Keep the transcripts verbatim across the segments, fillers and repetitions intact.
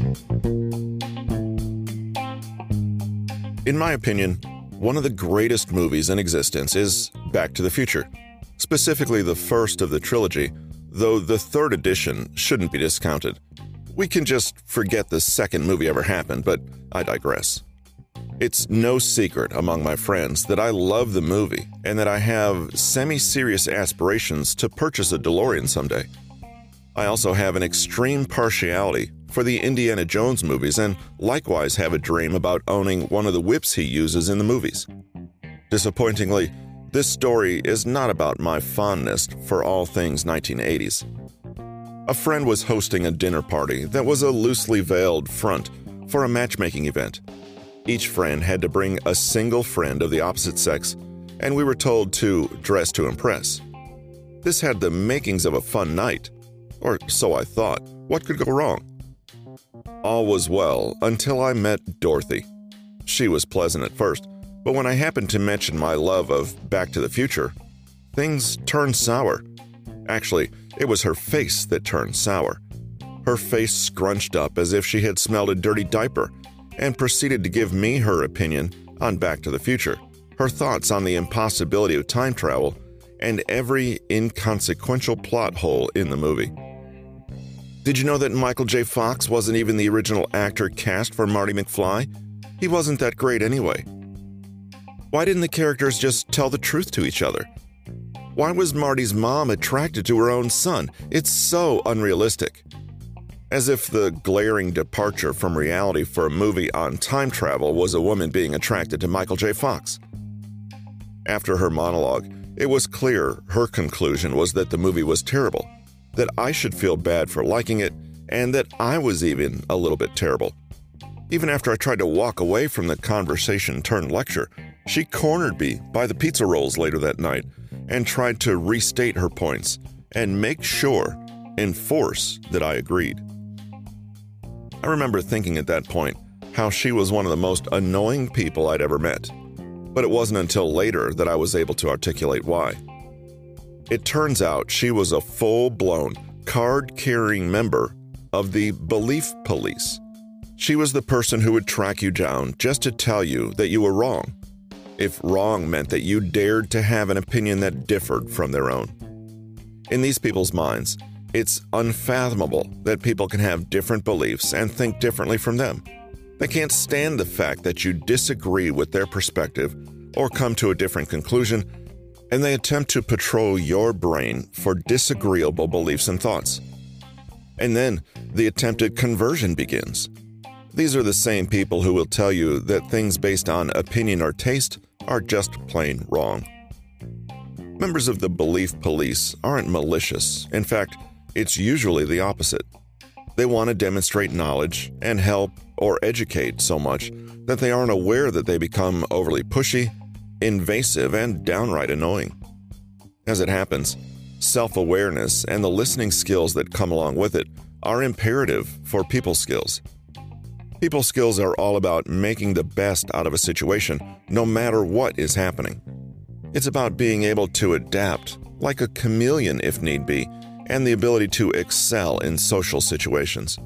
In my opinion, one of the greatest movies in existence is Back to the Future, specifically the first of the trilogy, though the third edition shouldn't be discounted. We can just forget the second movie ever happened, but I digress. It's no secret among my friends that I love the movie and that I have semi-serious aspirations to purchase a DeLorean someday. I also have an extreme partiality for the Indiana Jones movies and likewise have a dream about owning one of the whips he uses in the movies. Disappointingly, this story is not about my fondness for all things nineteen eighties. A friend was hosting a dinner party that was a loosely veiled front for a matchmaking event. Each friend had to bring a single friend of the opposite sex, and we were told to dress to impress. This had the makings of a fun night, or so I thought. What could go wrong? All was well until I met Dorothy. She was pleasant at first, but when I happened to mention my love of Back to the Future, things turned sour. Actually, it was her face that turned sour. Her face scrunched up as if she had smelled a dirty diaper and proceeded to give me her opinion on Back to the Future, her thoughts on the impossibility of time travel, and every inconsequential plot hole in the movie. Did you know that Michael J. Fox wasn't even the original actor cast for Marty McFly? He wasn't that great anyway. Why didn't the characters just tell the truth to each other? Why was Marty's mom attracted to her own son? It's so unrealistic. As if the glaring departure from reality for a movie on time travel was a woman being attracted to Michael J. Fox. After her monologue, it was clear her conclusion was that the movie was terrible, that I should feel bad for liking it, and that I was even a little bit terrible. Even after I tried to walk away from the conversation-turned-lecture, she cornered me by the pizza rolls later that night and tried to restate her points and make sure, enforce, that I agreed. I remember thinking at that point how she was one of the most annoying people I'd ever met, but it wasn't until later that I was able to articulate why. It turns out she was a full-blown, card-carrying member of the Belief Police. She was the person who would track you down just to tell you that you were wrong, if wrong meant that you dared to have an opinion that differed from their own. In these people's minds, it's unfathomable that people can have different beliefs and think differently from them. They can't stand the fact that you disagree with their perspective or come to a different conclusion, and they attempt to patrol your brain for disagreeable beliefs and thoughts. And then the attempted conversion begins. These are the same people who will tell you that things based on opinion or taste are just plain wrong. Members of the Belief Police aren't malicious. In fact, it's usually the opposite. They want to demonstrate knowledge and help or educate so much that they aren't aware that they become overly pushy, invasive, and downright annoying. As it happens, self-awareness and the listening skills that come along with it are imperative for people skills. People skills are all about making the best out of a situation, no matter what is happening. It's about being able to adapt, like a chameleon if need be, and the ability to excel in social situations.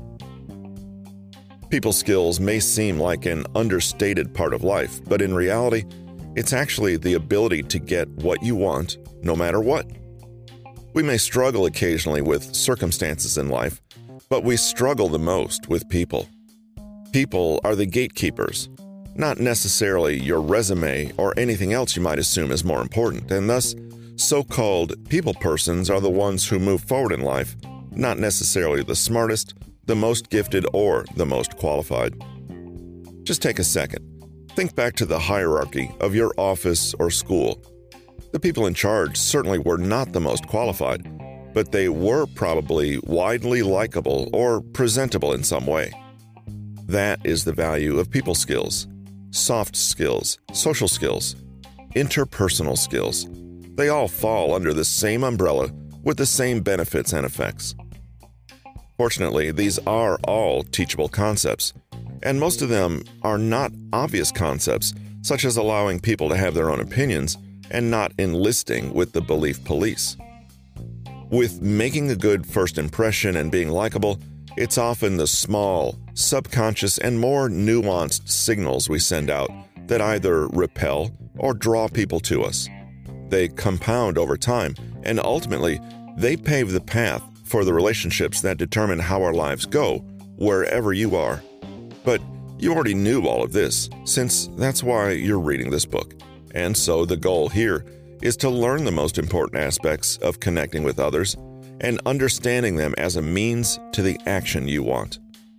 People skills may seem like an understated part of life, but in reality, it's actually the ability to get what you want, no matter what. We may struggle occasionally with circumstances in life, but we struggle the most with people. People are the gatekeepers, not necessarily your resume or anything else you might assume is more important, and thus, so-called people persons are the ones who move forward in life, not necessarily the smartest, the most gifted, or the most qualified. Just take a second. Think back to the hierarchy of your office or school. The people in charge certainly were not the most qualified, but they were probably widely likable or presentable in some way. That is the value of people skills, soft skills, social skills, interpersonal skills. They all fall under the same umbrella with the same benefits and effects. Fortunately, these are all teachable concepts, and most of them are not obvious concepts, such as allowing people to have their own opinions and not enlisting with the Belief Police. With making a good first impression and being likable, it's often the small, subconscious, and more nuanced signals we send out that either repel or draw people to us. They compound over time, and ultimately, they pave the path for the relationships that determine how our lives go, wherever you are. But you already knew all of this, since that's why you're reading this book. And so the goal here is to learn the most important aspects of connecting with others and understanding them as a means to the action you want.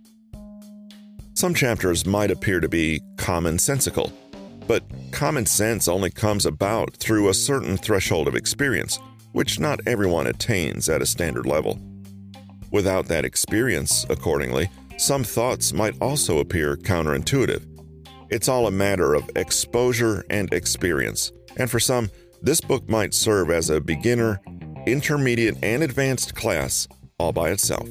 Some chapters might appear to be commonsensical, but common sense only comes about through a certain threshold of experience, which not everyone attains at a standard level. Without that experience, accordingly, some thoughts might also appear counterintuitive. It's all a matter of exposure and experience, and for some, this book might serve as a beginner, intermediate, and advanced class all by itself.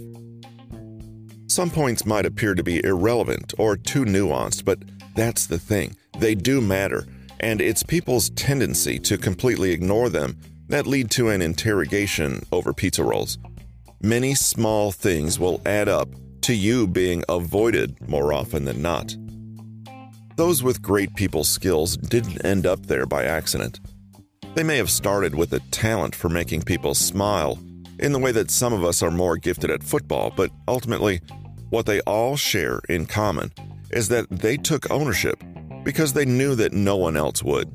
Some points might appear to be irrelevant or too nuanced, but that's the thing. They do matter, and it's people's tendency to completely ignore them that lead to an interrogation over pizza rolls. Many small things will add up to you being avoided more often than not. Those with great people skills didn't end up there by accident. They may have started with a talent for making people smile, in the way that some of us are more gifted at football, but ultimately, what they all share in common is that they took ownership because they knew that no one else would.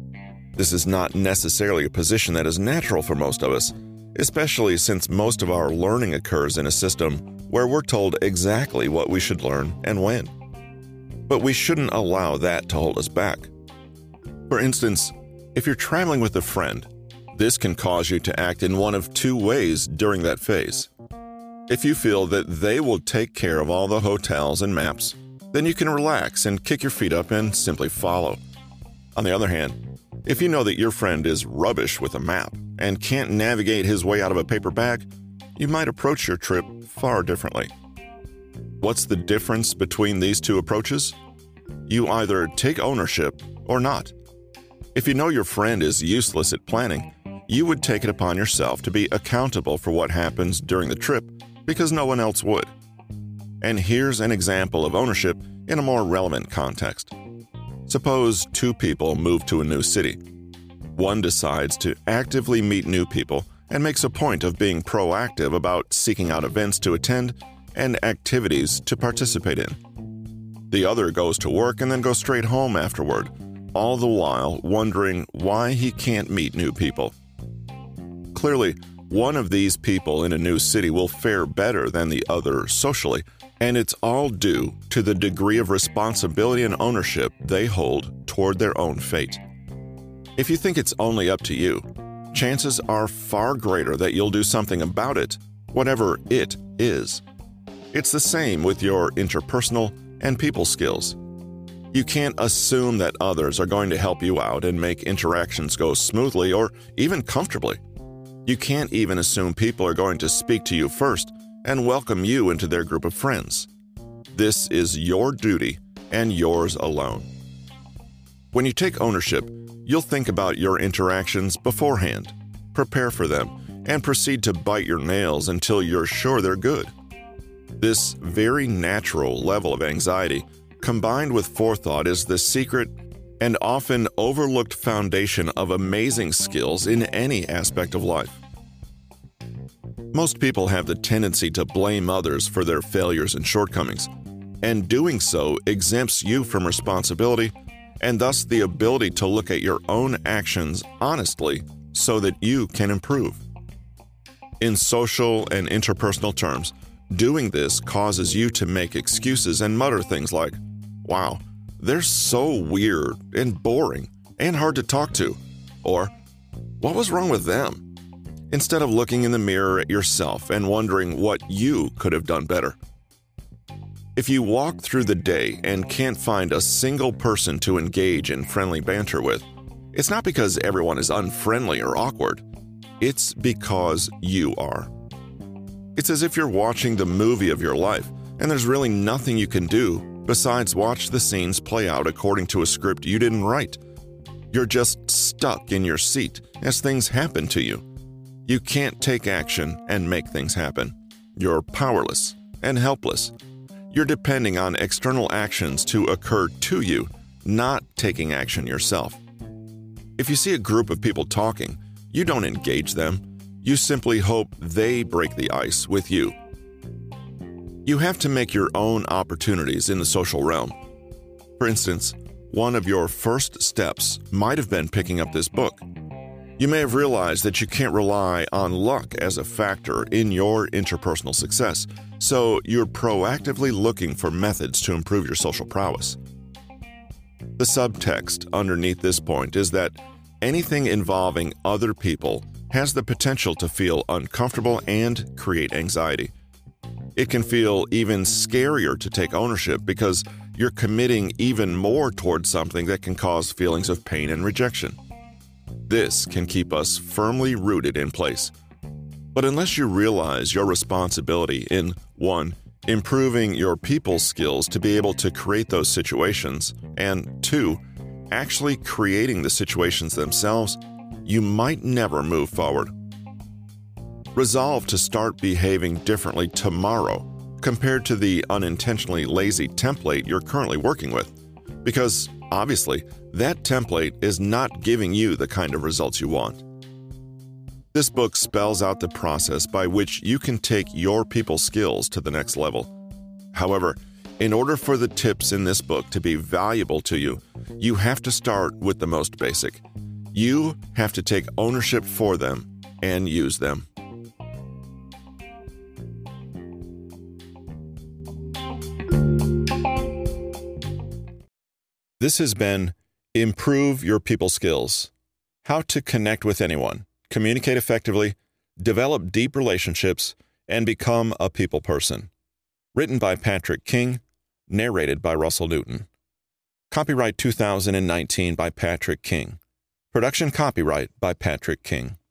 This is not necessarily a position that is natural for most of us, especially since most of our learning occurs in a system where we're told exactly what we should learn and when. But we shouldn't allow that to hold us back. For instance, if you're traveling with a friend, this can cause you to act in one of two ways during that phase. If you feel that they will take care of all the hotels and maps, then you can relax and kick your feet up and simply follow. On the other hand, if you know that your friend is rubbish with a map and can't navigate his way out of a paper bag, you might approach your trip far differently. What's the difference between these two approaches? You either take ownership or not. If you know your friend is useless at planning, you would take it upon yourself to be accountable for what happens during the trip because no one else would. And here's an example of ownership in a more relevant context. Suppose two people move to a new city. One decides to actively meet new people and makes a point of being proactive about seeking out events to attend and activities to participate in. The other goes to work and then goes straight home afterward, all the while wondering why he can't meet new people. Clearly, one of these people in a new city will fare better than the other socially, and it's all due to the degree of responsibility and ownership they hold toward their own fate. If you think it's only up to you, chances are far greater that you'll do something about it, whatever it is. It's the same with your interpersonal and people skills. You can't assume that others are going to help you out and make interactions go smoothly or even comfortably. You can't even assume people are going to speak to you first and welcome you into their group of friends. This is your duty and yours alone. When you take ownership, you'll think about your interactions beforehand, prepare for them, and proceed to bite your nails until you're sure they're good. This very natural level of anxiety, combined with forethought, is the secret and often overlooked foundation of amazing skills in any aspect of life. Most people have the tendency to blame others for their failures and shortcomings, and doing so exempts you from responsibility and thus the ability to look at your own actions honestly so that you can improve. In social and interpersonal terms, doing this causes you to make excuses and mutter things like, "Wow, they're so weird and boring and hard to talk to," or "What was wrong with them?" instead of looking in the mirror at yourself and wondering what you could have done better. If you walk through the day and can't find a single person to engage in friendly banter with, it's not because everyone is unfriendly or awkward. It's because you are. It's as if you're watching the movie of your life, and there's really nothing you can do besides watch the scenes play out according to a script you didn't write. You're just stuck in your seat as things happen to you. You can't take action and make things happen. You're powerless, and helpless. You're depending on external actions to occur to you, not taking action yourself. If you see a group of people talking, you don't engage them. You simply hope they break the ice with you. You have to make your own opportunities in the social realm. For instance, one of your first steps might have been picking up this book. You may have realized that you can't rely on luck as a factor in your interpersonal success, so you're proactively looking for methods to improve your social prowess. The subtext underneath this point is that anything involving other people has the potential to feel uncomfortable and create anxiety. It can feel even scarier to take ownership because you're committing even more towards something that can cause feelings of pain and rejection. This can keep us firmly rooted in place. But unless you realize your responsibility in one, improving your people skills to be able to create those situations, and two, actually creating the situations themselves, you might never move forward. Resolve to start behaving differently tomorrow compared to the unintentionally lazy template you're currently working with, because obviously, that template is not giving you the kind of results you want. This book spells out the process by which you can take your people skills to the next level. However, in order for the tips in this book to be valuable to you, you have to start with the most basic. You have to take ownership for them and use them. This has been Improve Your People Skills: How to Connect with Anyone, Communicate Effectively, Develop Deep Relationships, and Become a People Person. Written by Patrick King, narrated by Russell Newton. Copyright two thousand nineteen by Patrick King. Production copyright by Patrick King.